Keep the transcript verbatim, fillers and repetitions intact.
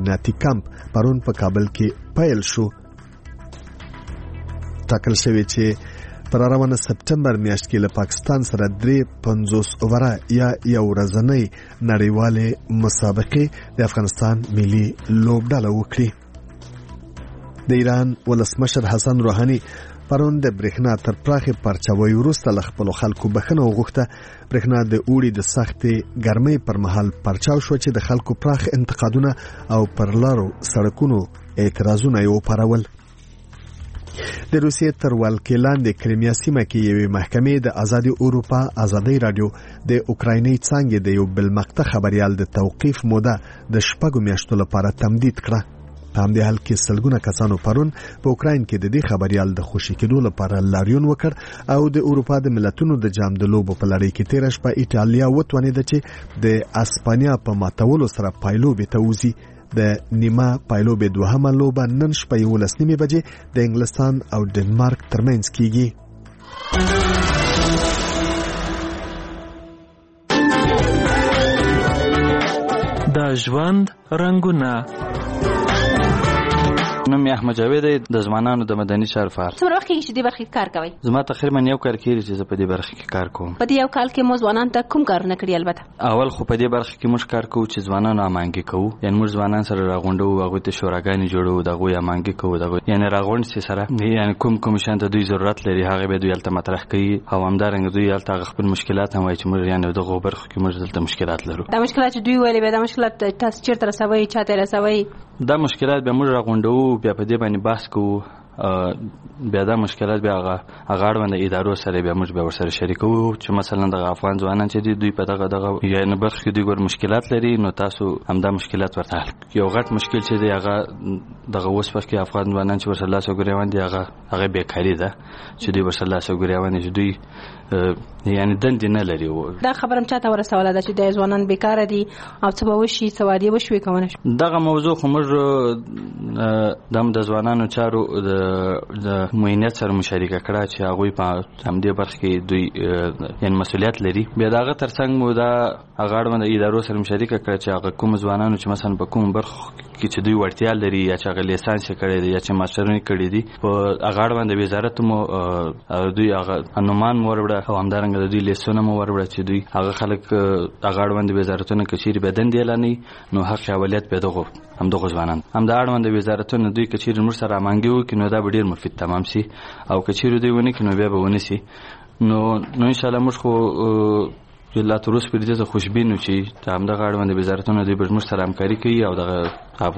امنیتي کمپ پرون په کابل کې پیل شو. ټاکل شوی چې پر روانه سپټمبر میاشت کې له پاکستان سره درې پنځوس اووره یا یو ورځنۍ نړیوالې مسابقې د افغانستان ملي لوبډله وکړي. د ایران ولسمشر حسن روحاني پرون د برېښنا تر پراخې پرچاوۍ وروسته له خپلو خلکو بخښنه وغوښته. برېښنا د اوړي د سختې ګرمۍ پر مهال پرچاو شو چې د خلکو پراخ انتقادونه او پر لارو سړکونو اعتراضونه یې وپارول. د روسیې تر ولکې لاندې کریمیا سیمه کې یوې محکمې د ازادي اروپا ازادي رادیو د اوکرایني څانګې د یو بل مقطع خبريال د توقیف موده د شپږو میاشتو لپاره تمدید کړه. په همدې حال کې سلګونه کسانو پرون په اوکراین کې د دې خبريال د خوشي کېدو لپاره لاریون وکړ او د اروپا د ملتونو د جام د لوبو په لړۍ کې تیر شپه ایټالیا وتوانېده چې د اسپانیا په ماتولو سره پایلوبې ته وځي. د نیمه پایلوبې دوهمه لوبه نن شپه یولس نیمې بجې د انګلستان او ډنمارک ترمنځ کیږي. د ژوند رنگونه. نوم یې احمد جاوید دی، د ځوانانو د مدني چارو فعال. څومره وخت کېږي چې دې برخې کې کار کوئ؟ زما تقریبا یو کال کېږي چې زه په دې برخه کې کار کوم. په دې یو کال کې مو ځوانانو ته کوم کارونه کړي؟ البته اول خو په دې برخه کې موږ کار کوو چې ځوانانو امانګي کوو، یعنی موږ ځوانان سره راغونډو، هغوی ته شوراګانې جوړوو، د هغوی امانګي کوو، د هغوی یعنی راغونډ سي سره یعنی کوم کوم شان ته دوی ضرورت لري هغه به دوی هلته مطرح کوي او همدارنګه دوی هلته خپل مشکلات هم وایي چې موږ یعنی دغه برخه کې موږ دلته مشکلات لرو. دا مشکلات چې دوی ویلي به دا مشکلات تاسو چیرته رسوي، چاته رسوي؟ دا مشکلات به موږ راغونډو، بیا په دې باندې بحث کوو، بیا دا مشکلات بیا هغه هغه اړوند ادارو سره بیا موږ به ورسره شریکو چې مثلا د افغان ځوانان چې دوی په دغه دغه یعنی برخه کې دوی ګور مشکلات لري، نو تاسو همدا مشکلات ورته حل. یو غټ مشکل چې دی هغه دغه اوس وخت کې افغان ځوانان چې ورسره لاس وګریوان دي هغه هغه بیکاري ده چې دوی ورسره لاس وګریوان دي چې دوی یعنی دندې نه لري. دا خبرم چاته ورسوله ده چې د ځوانان بیکاره دي او څه به وشي، څه وادي وشوي کونه شي؟ دغه موضوع خو موږ د ځوانانو چارو د د معینت سره مشارکه کړه چې هغوی په همدې برخه کې دوی یعنی مسؤلیت لري. بیا دغه ترڅنګ مو دا هغه اړوند ادارو سره مشارکه کړه چې هغه کوم ځوانانو چې مثلا په کوم برخه کې چې دوی وړتیا لري یا چې هغه لیسانس یې کړی دی یا چې ماسټرونه کړي دي په هغه اړوند وزارت مو دوی هغه انومان مو وروړه او همدارنګه د دوی لیسونه مو وروړه چې دوی هغه خلک هغه اړوند وزارتونه کچېرې به دندې اعلانوي نو حق اولویت به دغه همدغه ځوانان همدا اړوند وزارتونه دوی کچېرې موږ سره امانګي وکړي نو دا به ډېر مفید تمام سي او کچېرې دوی ونه کړي نو بیا به ونه سي. نو نو انشاءالله موږ خو لا تر اوسه په دې ځکه خوشبین یو چې همدغه اړوند وزارتونه دوی به موږ سره همکاري کوي او دغه